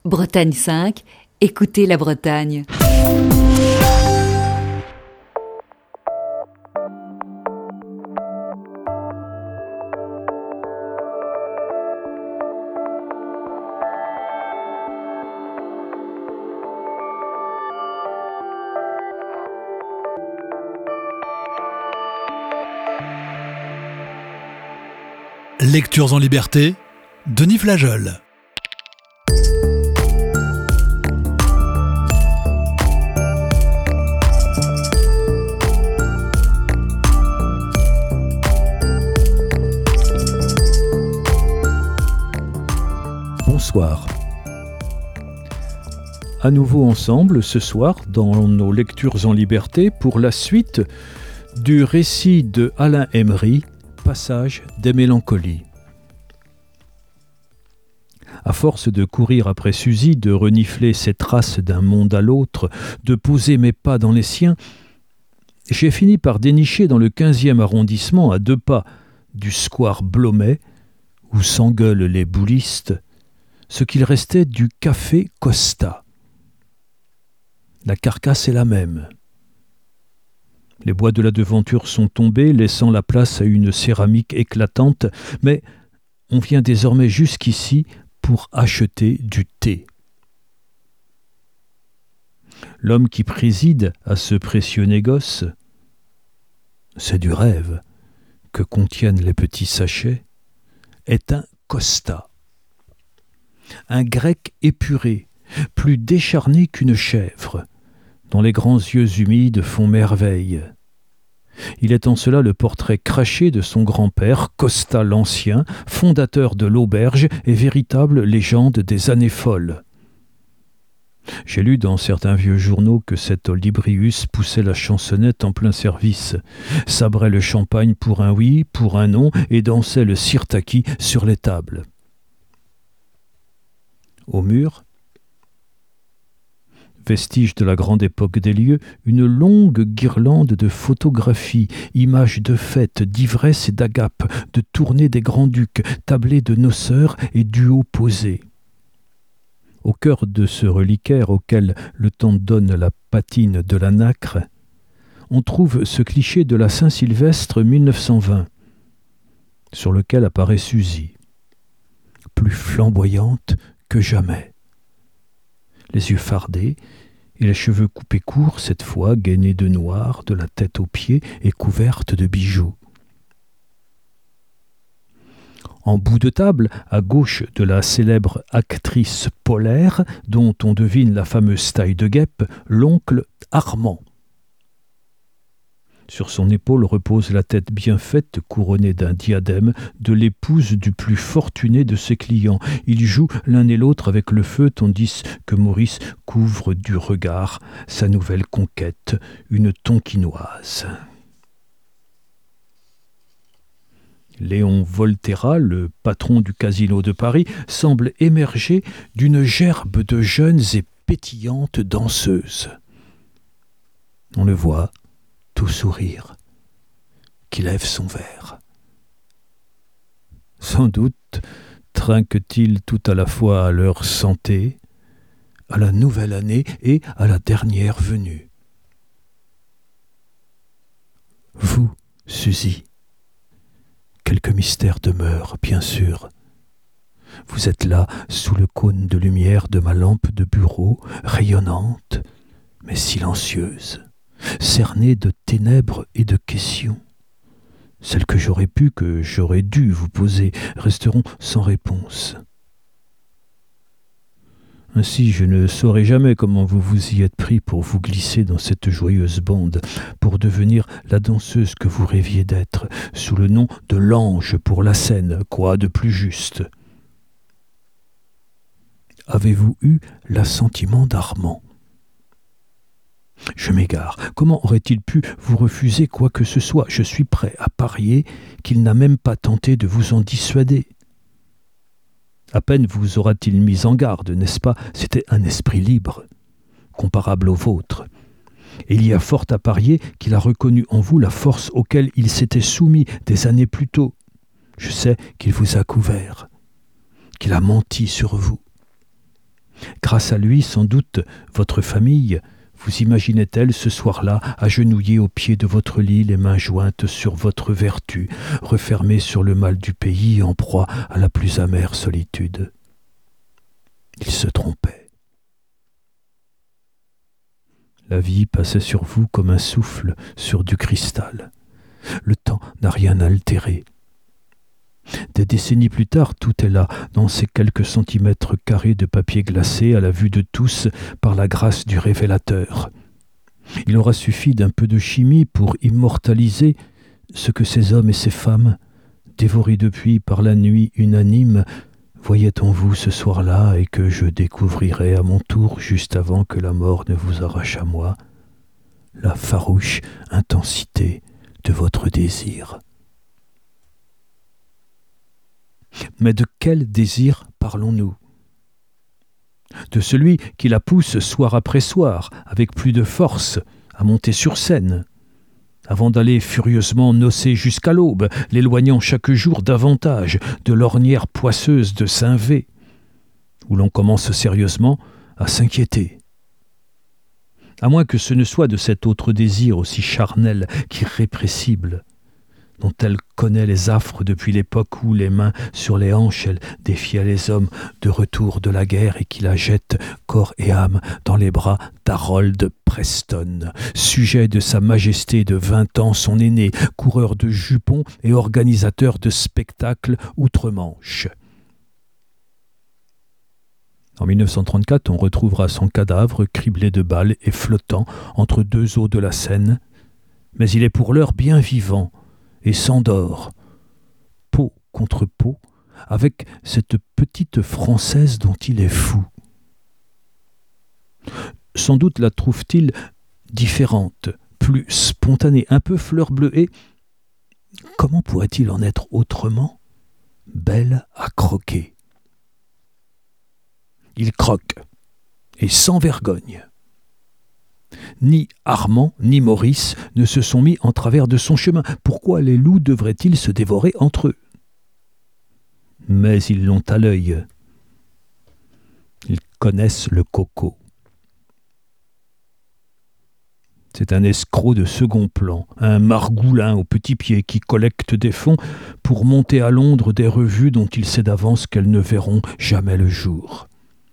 Bretagne 5, écoutez la Bretagne. Lectures en liberté, Denis Flageol. Bonsoir. À nouveau ensemble ce soir dans nos lectures en liberté pour la suite du récit de Alain Emery, Passage des mélancolies. À force de courir après Suzy, de renifler ses traces d'un monde à l'autre, de poser mes pas dans les siens, j'ai fini par dénicher dans le 15e arrondissement, à 2 pas du square Blomet, où s'engueulent les boulistes, ce qu'il restait du café Costa. La carcasse est la même. Les bois de la devanture sont tombés, laissant la place à une céramique éclatante, mais on vient désormais jusqu'ici pour acheter du thé. L'homme qui préside à ce précieux négoce, c'est du rêve que contiennent les petits sachets, est un Costa. Un grec épuré, plus décharné qu'une chèvre, dont les grands yeux humides font merveille. Il est en cela le portrait craché de son grand-père, Costa l'Ancien, fondateur de l'auberge et véritable légende des années folles. J'ai lu dans certains vieux journaux que cet Olybrius poussait la chansonnette en plein service, sabrait le champagne pour un oui, pour un non, et dansait le sirtaki sur les tables. Au mur, vestige de la grande époque des lieux, une longue guirlande de photographies, images de fêtes, d'ivresse et d'agapes, de tournées des grands-ducs, tablés de noceurs et duos posés. Au cœur de ce reliquaire auquel le temps donne la patine de la nacre, on trouve ce cliché de la Saint-Sylvestre 1920, sur lequel apparaît Suzy, plus flamboyante que jamais. Les yeux fardés et les cheveux coupés courts, cette fois gainés de noir, de la tête aux pieds et couvertes de bijoux. En bout de table, à gauche de la célèbre actrice polaire, dont on devine la fameuse taille de guêpe, l'oncle Armand. Sur son épaule repose la tête bien faite, couronnée d'un diadème, de l'épouse du plus fortuné de ses clients. Ils jouent l'un et l'autre avec le feu, tandis que Maurice couvre du regard sa nouvelle conquête, une tonkinoise. Léon Volterra, le patron du Casino de Paris, semble émerger d'une gerbe de jeunes et pétillantes danseuses. On le voit, tout sourire, qui lève son verre. Sans doute trinquent-ils tout à la fois à leur santé, à la nouvelle année et à la dernière venue. Vous, Suzy, quelques mystères demeurent, bien sûr. Vous êtes là, sous le cône de lumière de ma lampe de bureau, rayonnante, mais silencieuse, cernée de ténèbres et de questions. Celles que j'aurais dû vous poser, resteront sans réponse. Ainsi, je ne saurai jamais comment vous vous y êtes pris pour vous glisser dans cette joyeuse bande, pour devenir la danseuse que vous rêviez d'être, sous le nom de l'ange pour la scène, quoi de plus juste? Avez-vous eu l'assentiment d'Armand? Je m'égare. Comment aurait-il pu vous refuser quoi que ce soit? Je suis prêt à parier qu'il n'a même pas tenté de vous en dissuader. À peine vous aura-t-il mis en garde, n'est-ce pas? C'était un esprit libre, comparable au vôtre. Et il y a fort à parier qu'il a reconnu en vous la force auquel il s'était soumis des années plus tôt. Je sais qu'il vous a couvert, qu'il a menti sur vous. Grâce à lui, sans doute, votre famille vous imaginait-elle ce soir-là, agenouillée au pied de votre lit, les mains jointes sur votre vertu, refermée sur le mal du pays, en proie à la plus amère solitude. Il se trompait. La vie passait sur vous comme un souffle sur du cristal. Le temps n'a rien altéré. Des décennies plus tard, tout est là, dans ces quelques centimètres carrés de papier glacé, à la vue de tous, par la grâce du révélateur. Il aura suffi d'un peu de chimie pour immortaliser ce que ces hommes et ces femmes, dévorés depuis par la nuit unanime, voyaient en vous ce soir-là et que je découvrirai à mon tour, juste avant que la mort ne vous arrache à moi, la farouche intensité de votre désir. Mais de quel désir parlons-nous ? De celui qui la pousse soir après soir, avec plus de force, à monter sur scène, avant d'aller furieusement nocer jusqu'à l'aube, l'éloignant chaque jour davantage de l'ornière poisseuse de Saint-Vé, où l'on commence sérieusement à s'inquiéter. À moins que ce ne soit de cet autre désir aussi charnel qu'irrépressible, dont elle connaît les affres depuis l'époque où, les mains sur les hanches, elle défiait les hommes de retour de la guerre et qui la jette corps et âme dans les bras d'Harold Preston, sujet de sa majesté de 20 ans, son aîné, coureur de jupons et organisateur de spectacles outre-Manche. En 1934, on retrouvera son cadavre criblé de balles et flottant entre deux eaux de la Seine, mais il est pour l'heure bien vivant et s'endort, peau contre peau, avec cette petite Française dont il est fou. Sans doute la trouve-t-il différente, plus spontanée, un peu fleur bleue, et comment pourrait-il en être autrement belle à croquer ? Il croque, et sans vergogne. Ni Armand ni Maurice ne se sont mis en travers de son chemin. Pourquoi les loups devraient-ils se dévorer entre eux ? Mais ils l'ont à l'œil. Ils connaissent le coco. C'est un escroc de second plan, un margoulin au petit pied qui collecte des fonds pour monter à Londres des revues dont il sait d'avance qu'elles ne verront jamais le jour.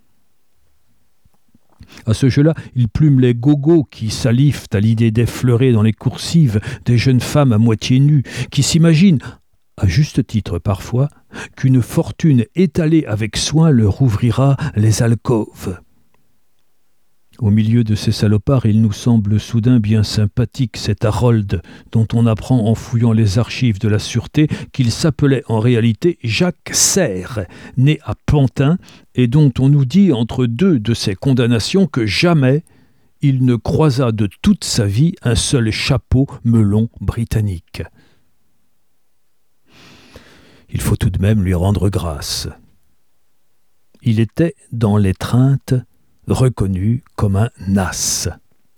À ce jeu-là, il plume les gogos qui salivent à l'idée d'effleurer dans les coursives des jeunes femmes à moitié nues, qui s'imaginent, à juste titre parfois, qu'une fortune étalée avec soin leur ouvrira les alcôves. Au milieu de ces salopards, il nous semble soudain bien sympathique cet Harold, dont on apprend en fouillant les archives de la Sûreté qu'il s'appelait en réalité Jacques Serre, né à Pantin, et dont on nous dit entre deux de ses condamnations que jamais il ne croisa de toute sa vie un seul chapeau melon britannique. Il faut tout de même lui rendre grâce. Il était dans l'étreinte reconnu comme un as.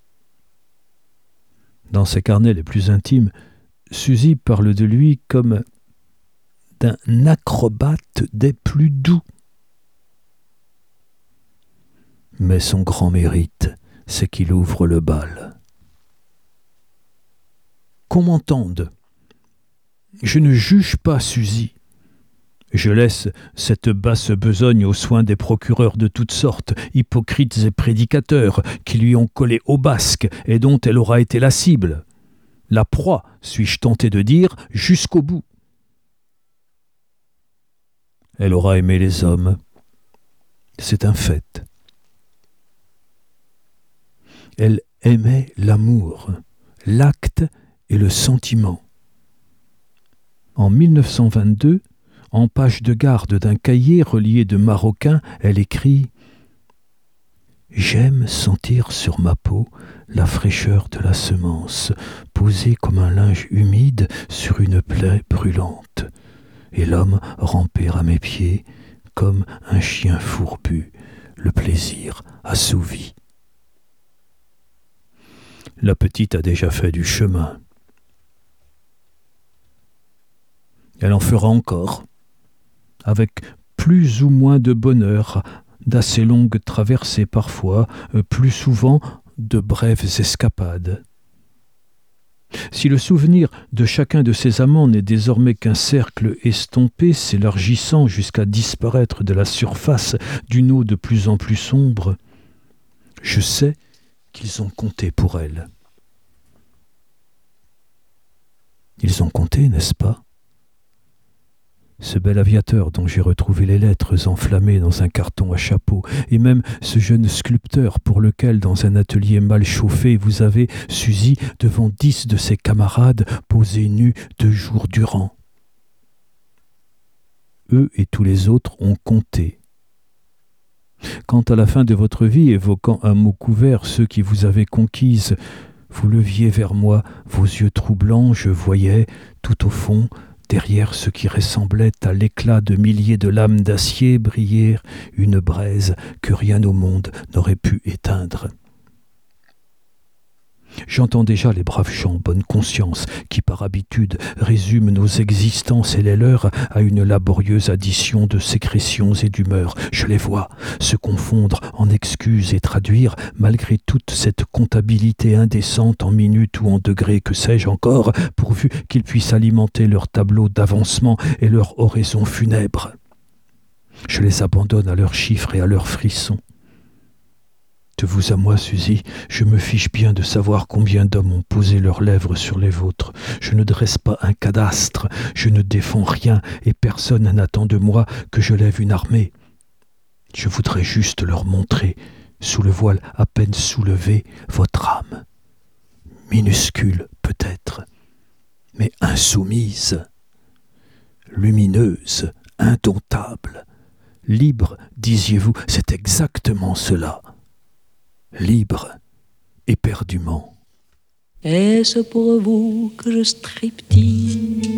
Dans ses carnets les plus intimes, Suzy parle de lui comme d'un acrobate des plus doux. Mais son grand mérite, c'est qu'il ouvre le bal. Qu'on m'entende. Je ne juge pas Suzy. Je laisse cette basse besogne aux soins des procureurs de toutes sortes, hypocrites et prédicateurs, qui lui ont collé au basque et dont elle aura été la cible. La proie, suis-je tenté de dire, jusqu'au bout. Elle aura aimé les hommes. C'est un fait. Elle aimait l'amour, l'acte et le sentiment. En 1922, en page de garde d'un cahier relié de maroquin, elle écrit « J'aime sentir sur ma peau la fraîcheur de la semence, posée comme un linge humide sur une plaie brûlante, et l'homme ramper à mes pieds comme un chien fourbu, le plaisir assouvi. » La petite a déjà fait du chemin. Elle en fera encore, avec plus ou moins de bonheur, d'assez longues traversées parfois, plus souvent de brèves escapades. Si le souvenir de chacun de ces amants n'est désormais qu'un cercle estompé s'élargissant jusqu'à disparaître de la surface d'une eau de plus en plus sombre, je sais qu'ils ont compté pour elle. Ils ont compté, n'est-ce pas ? Ce bel aviateur dont j'ai retrouvé les lettres enflammées dans un carton à chapeau, et même ce jeune sculpteur pour lequel, dans un atelier mal chauffé, vous avez, Suzy, devant 10 de ses camarades, posé nus 2 jours durant. Eux et tous les autres ont compté. Quand à la fin de votre vie, évoquant un mot couvert ceux qui vous avaient conquise, vous leviez vers moi vos yeux troublants, je voyais, tout au fond, derrière ce qui ressemblait à l'éclat de milliers de lames d'acier, briller une braise que rien au monde n'aurait pu éteindre. J'entends déjà les braves chants, bonne conscience, qui par habitude résument nos existences et les leurs à une laborieuse addition de sécrétions et d'humeurs. Je les vois se confondre en excuses et traduire, malgré toute cette comptabilité indécente en minutes ou en degrés, que sais-je encore, pourvu qu'ils puissent alimenter leur tableau d'avancement et leur oraison funèbre. Je les abandonne à leurs chiffres et à leurs frissons. De vous à moi, Suzy, je me fiche bien de savoir combien d'hommes ont posé leurs lèvres sur les vôtres. Je ne dresse pas un cadastre, je ne défends rien, et personne n'attend de moi que je lève une armée. Je voudrais juste leur montrer, sous le voile à peine soulevé, votre âme. Minuscule, peut-être, mais insoumise, lumineuse, indomptable. Libre, disiez-vous, c'est exactement cela. Libre, éperdument. Est-ce pour vous que je striptease?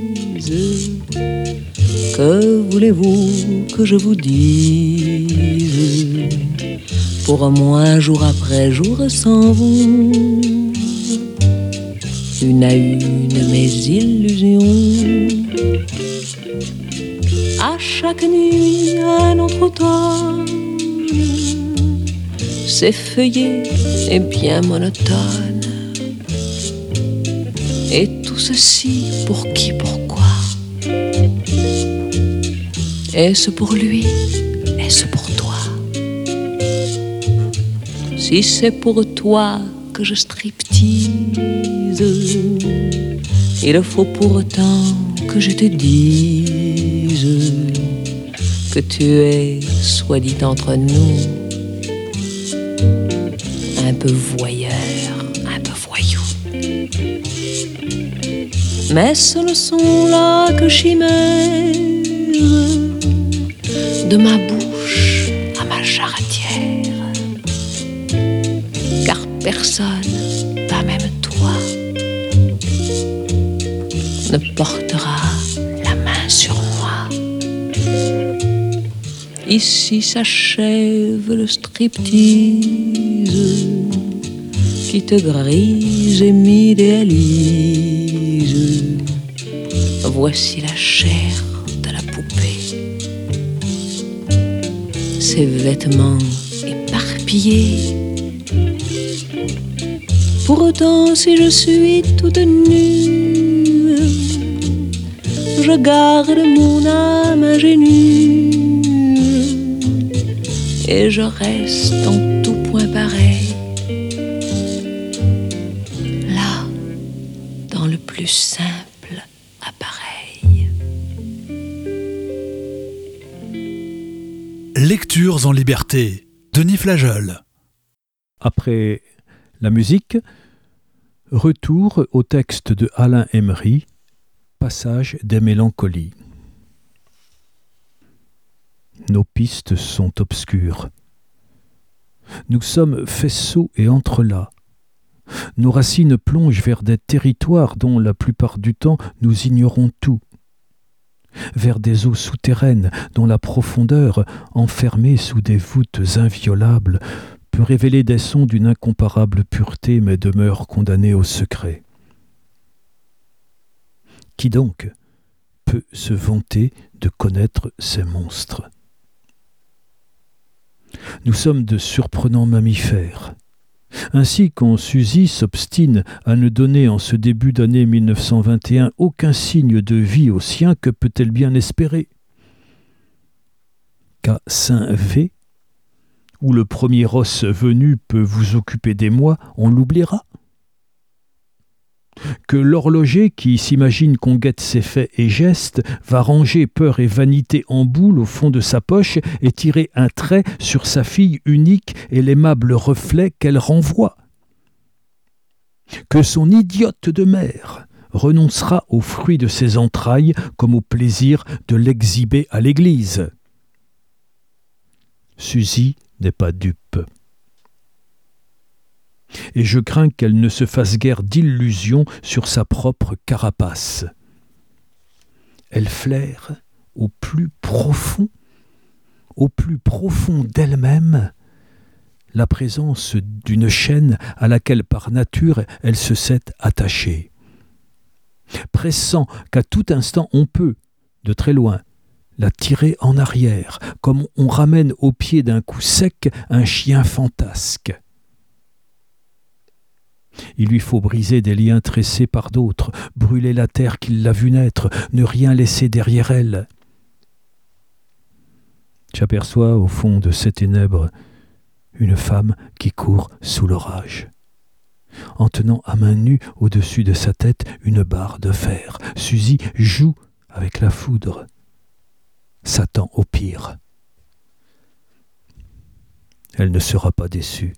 Que voulez-vous que je vous dise? Pour moi, jour après jour sans vous, une à une mes illusions. À chaque nuit, un autre automne s'effeuillé et bien monotone. Et tout ceci pour qui, pourquoi? Est-ce pour lui? Est-ce pour toi? Si c'est pour toi que je striptease, il faut pourtant que je te dise que tu es, soit dit entre nous, un peu voyeur, un peu voyou. Mais ce ne sont là que chimères, de ma bouche à ma charretière. Car personne, pas même toi, ne portera la main sur moi. Ici s'achève le striptease qui te grise et m'idéalise. Voici la chair de la poupée, ses vêtements éparpillés. Pourtant, si je suis toute nue, je garde mon âme ingénue et je reste en tout point pareil. Là, dans le plus simple appareil. Lectures en liberté. Denis Flageol. Après la musique, retour au texte de Alain Emery, Passage des mélancolies. Nos pistes sont obscures. Nous sommes faisceaux et entrelacs. Nos racines plongent vers des territoires dont la plupart du temps nous ignorons tout, vers des eaux souterraines dont la profondeur, enfermée sous des voûtes inviolables, peut révéler des sons d'une incomparable pureté mais demeure condamnée au secret. Qui donc peut se vanter de connaître ces monstres ? Nous sommes de surprenants mammifères. Ainsi, quand Suzy s'obstine à ne donner en ce début d'année 1921 aucun signe de vie au sien, que peut-elle bien espérer? Qu'à Saint-V, où le premier os venu peut vous occuper des mois, on l'oubliera? Que l'horloger qui s'imagine qu'on guette ses faits et gestes va ranger peur et vanité en boule au fond de sa poche et tirer un trait sur sa fille unique et l'aimable reflet qu'elle renvoie? Que son idiote de mère renoncera au fruit de ses entrailles comme au plaisir de l'exhiber à l'église? Suzy n'est pas dupe. Et je crains qu'elle ne se fasse guère d'illusions sur sa propre carapace. Elle flaire au plus profond d'elle-même, la présence d'une chaîne à laquelle par nature elle se sait attachée. Pressant qu'à tout instant on peut, de très loin, la tirer en arrière, comme on ramène au pied d'un coup sec un chien fantasque. Il lui faut briser des liens tressés par d'autres, brûler la terre qui l'a vue naître, ne rien laisser derrière elle. J'aperçois au fond de ces ténèbres une femme qui court sous l'orage, en tenant à main nue au-dessus de sa tête une barre de fer. Suzy joue avec la foudre, s'attend au pire. Elle ne sera pas déçue.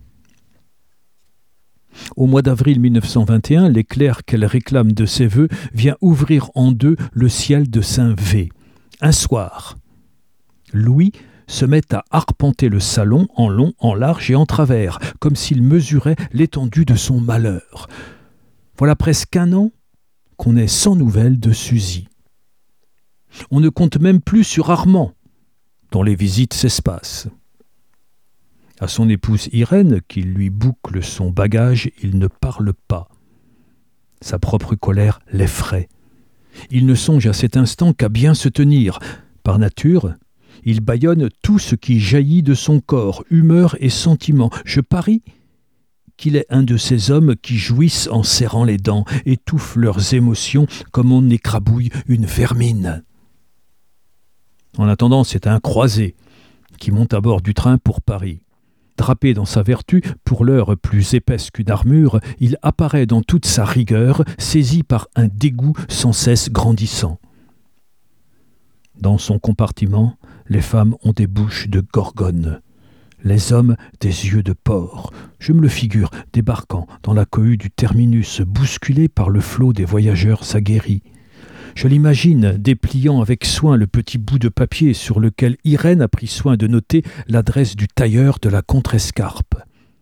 Au mois d'avril 1921, l'éclair qu'elle réclame de ses vœux vient ouvrir en deux le ciel de Saint-V. Un soir, Louis se met à arpenter le salon en long, en large et en travers, comme s'il mesurait l'étendue de son malheur. Voilà presque un an qu'on est sans nouvelles de Suzy. On ne compte même plus sur Armand, dont les visites s'espacent. À son épouse Irène, qui lui boucle son bagage, il ne parle pas. Sa propre colère l'effraie. Il ne songe à cet instant qu'à bien se tenir. Par nature, il bâillonne tout ce qui jaillit de son corps, humeur et sentiment. Je parie qu'il est un de ces hommes qui jouissent en serrant les dents, étouffent leurs émotions comme on écrabouille une vermine. En attendant, c'est un croisé qui monte à bord du train pour Paris. Drapé dans sa vertu, pour l'heure plus épaisse qu'une armure, il apparaît dans toute sa rigueur, saisi par un dégoût sans cesse grandissant. Dans son compartiment, les femmes ont des bouches de gorgone, les hommes des yeux de porc. Je me le figure débarquant dans la cohue du terminus, bousculé par le flot des voyageurs aguerris. Je l'imagine dépliant avec soin le petit bout de papier sur lequel Irène a pris soin de noter l'adresse du tailleur de la contrescarpe.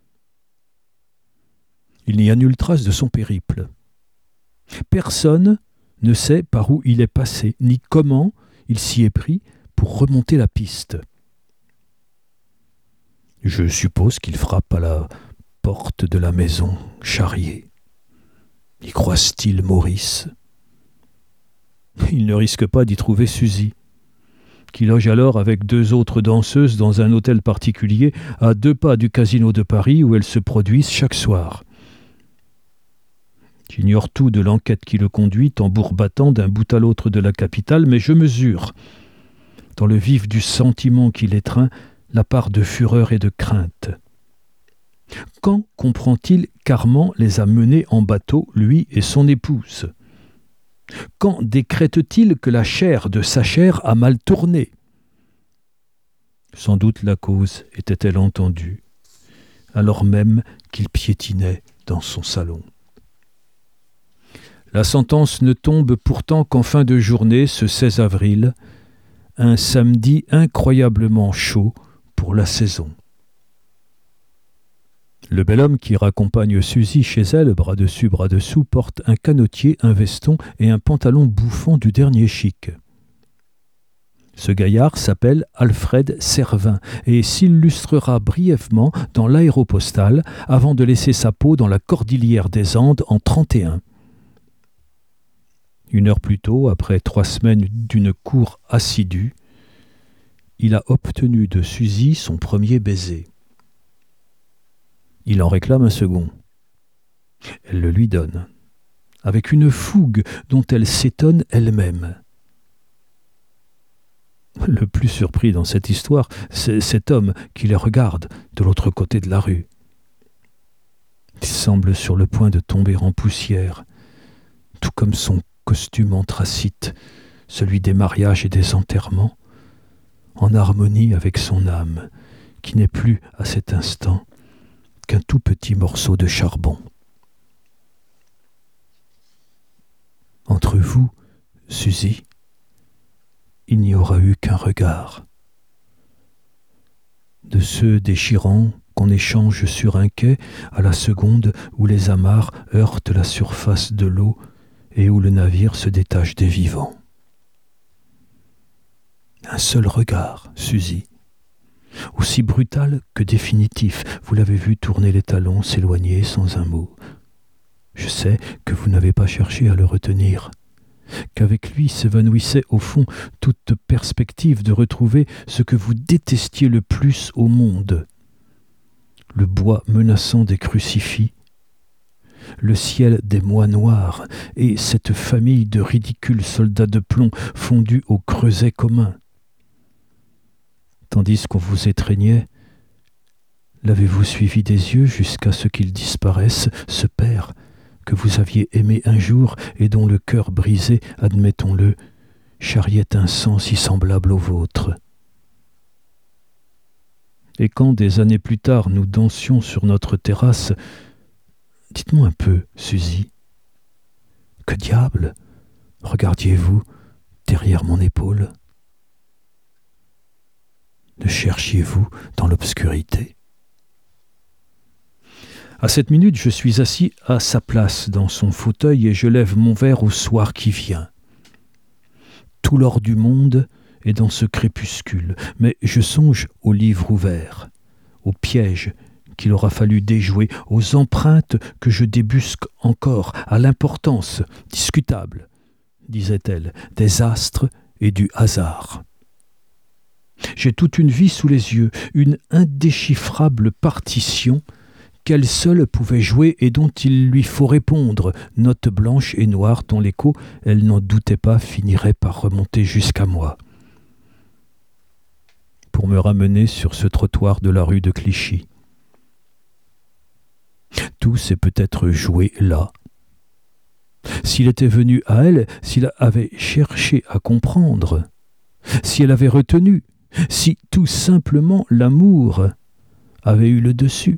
Il n'y a nulle trace de son périple. Personne ne sait par où il est passé, ni comment il s'y est pris pour remonter la piste. Je suppose qu'il frappe à la porte de la maison charriée. Y croise-t-il Maurice ? Il ne risque pas d'y trouver Suzy, qui loge alors avec 2 autres danseuses dans un hôtel particulier à 2 pas du Casino de Paris où elles se produisent chaque soir. J'ignore tout de l'enquête qui le conduit, tambour battant d'un bout à l'autre de la capitale, mais je mesure, dans le vif du sentiment qui l'étreint, la part de fureur et de crainte. Quand comprend-il qu'Armand les a menés en bateau, lui et son épouse ? Quand décrète-t-il que la chair de sa chair a mal tourné ? Sans doute la cause était-elle entendue, alors même qu'il piétinait dans son salon. La sentence ne tombe pourtant qu'en fin de journée, ce 16 avril, un samedi incroyablement chaud pour la saison. Le bel homme qui raccompagne Suzy chez elle, bras dessus, bras dessous, porte un canotier, un veston et un pantalon bouffant du dernier chic. Ce gaillard s'appelle Alfred Servin et s'illustrera brièvement dans l'Aéropostale avant de laisser sa peau dans la Cordillère des Andes en 1931. 1 heure plus tôt, après 3 semaines d'une cour assidue, il a obtenu de Suzy son premier baiser. Il en réclame un second. Elle le lui donne, avec une fougue dont elle s'étonne elle-même. Le plus surpris dans cette histoire, c'est cet homme qui les regarde de l'autre côté de la rue. Il semble sur le point de tomber en poussière, tout comme son costume anthracite, celui des mariages et des enterrements, en harmonie avec son âme, qui n'est plus à cet instant qu'un tout petit morceau de charbon. Entre vous, Suzy, il n'y aura eu qu'un regard. De ceux déchirants qu'on échange sur un quai à la seconde où les amarres heurtent la surface de l'eau et où le navire se détache des vivants. Un seul regard, Suzy, aussi brutal que définitif. Vous l'avez vu tourner les talons, s'éloigner sans un mot. Je sais que vous n'avez pas cherché à le retenir, qu'avec lui s'évanouissait au fond toute perspective de retrouver ce que vous détestiez le plus au monde, le bois menaçant des crucifix, le ciel des mois noirs et cette famille de ridicules soldats de plomb fondus au creuset commun. Tandis qu'on vous étreignait, l'avez-vous suivi des yeux jusqu'à ce qu'il disparaisse, ce père que vous aviez aimé un jour et dont le cœur brisé, admettons-le, charriait un sang si semblable au vôtre. Et quand, des années plus tard, nous dansions sur notre terrasse, dites-moi un peu, Suzy, que diable regardiez-vous derrière mon épaule? Ne cherchiez-vous dans l'obscurité? À cette minute, je suis assis à sa place dans son fauteuil et je lève mon verre au soir qui vient. Tout l'or du monde est dans ce crépuscule, mais je songe au livre ouvert, aux pièges qu'il aura fallu déjouer, aux empreintes que je débusque encore, à l'importance discutable, disait-elle, des astres et du hasard. J'ai toute une vie sous les yeux, une indéchiffrable partition qu'elle seule pouvait jouer et dont il lui faut répondre, note blanche et noire dont l'écho, elle n'en doutait pas, finirait par remonter jusqu'à moi, pour me ramener sur ce trottoir de la rue de Clichy. Tout s'est peut-être joué là. S'il était venu à elle, s'il avait cherché à comprendre, si elle avait retenu, si tout simplement l'amour avait eu le dessus.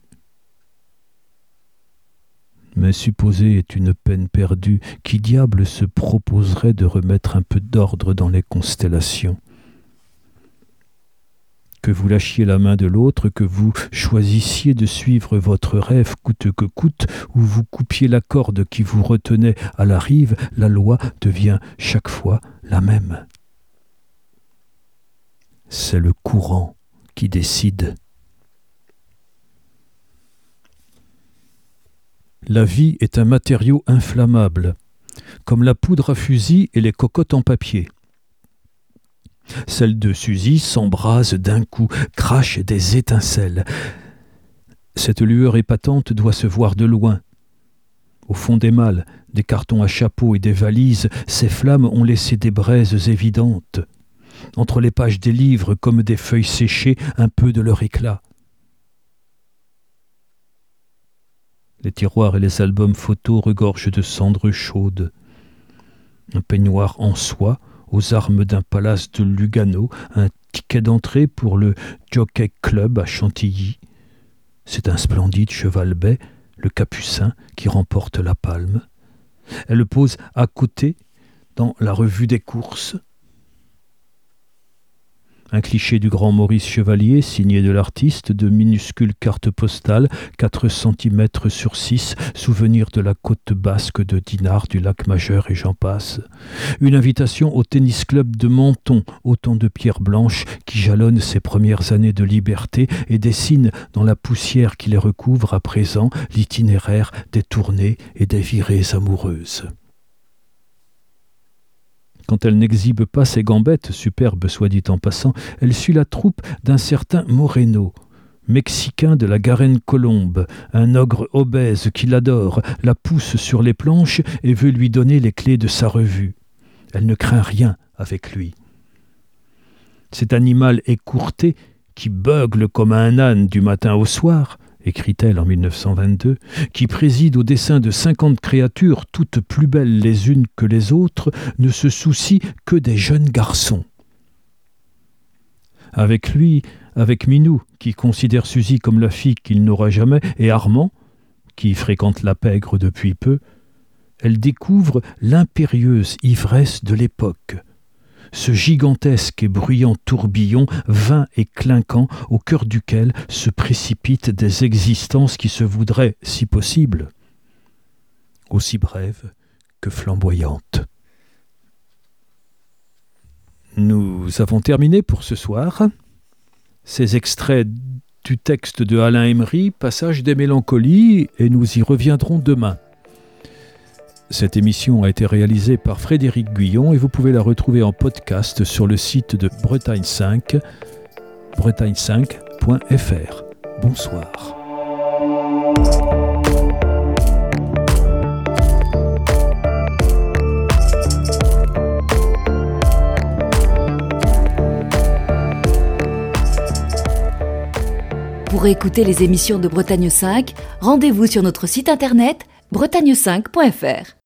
Mais supposer est une peine perdue. Qui diable se proposerait de remettre un peu d'ordre dans les constellations? Que vous lâchiez la main de l'autre, que vous choisissiez de suivre votre rêve coûte que coûte, ou vous coupiez la corde qui vous retenait à la rive, la loi devient chaque fois la même. C'est le courant qui décide. La vie est un matériau inflammable, comme la poudre à fusil et les cocottes en papier. Celle de Suzy s'embrase d'un coup, crache des étincelles. Cette lueur épatante doit se voir de loin. Au fond des malles, des cartons à chapeau et des valises, ces flammes ont laissé des braises évidentes. Entre les pages des livres, comme des feuilles séchées, un peu de leur éclat. Les tiroirs et les albums photos regorgent de cendres chaudes. Un peignoir en soie, aux armes d'un palace de Lugano, un ticket d'entrée pour le Jockey Club à Chantilly. C'est un splendide cheval bai, le Capucin, qui remporte la palme. Elle le pose à côté, dans la revue des courses. Un cliché du grand Maurice Chevalier, signé de l'artiste, de minuscules cartes postales, 4 cm sur 6, souvenir de la côte basque de Dinard, du lac Majeur et j'en passe. Une invitation au tennis club de Menton, autant de pierres blanches qui jalonnent ses premières années de liberté et dessinent dans la poussière qui les recouvre à présent l'itinéraire des tournées et des virées amoureuses. Quand elle n'exhibe pas ses gambettes, superbes soit dit en passant, elle suit la troupe d'un certain Moreno, Mexicain de la Garenne-Colombe, un ogre obèse qui l'adore, la pousse sur les planches et veut lui donner les clés de sa revue. Elle ne craint rien avec lui. Cet animal écourté, qui beugle comme un âne du matin au soir, écrit-elle en 1922, qui préside au dessein de 50 créatures, toutes plus belles les unes que les autres, ne se soucie que des jeunes garçons. Avec lui, avec Minou, qui considère Suzy comme la fille qu'il n'aura jamais, et Armand, qui fréquente la pègre depuis peu, elle découvre l'impérieuse ivresse de l'époque, ce gigantesque et bruyant tourbillon vain et clinquant au cœur duquel se précipitent des existences qui se voudraient, si possible, aussi brèves que flamboyantes. Nous avons terminé pour ce soir. Ces extraits du texte de Alain Emery, Passage des mélancolies, et nous y reviendrons demain. Cette émission a été réalisée par Frédéric Guyon et vous pouvez la retrouver en podcast sur le site de Bretagne 5, bretagne5.fr. Bonsoir. Pour écouter les émissions de Bretagne 5, rendez-vous sur notre site internet bretagne5.fr.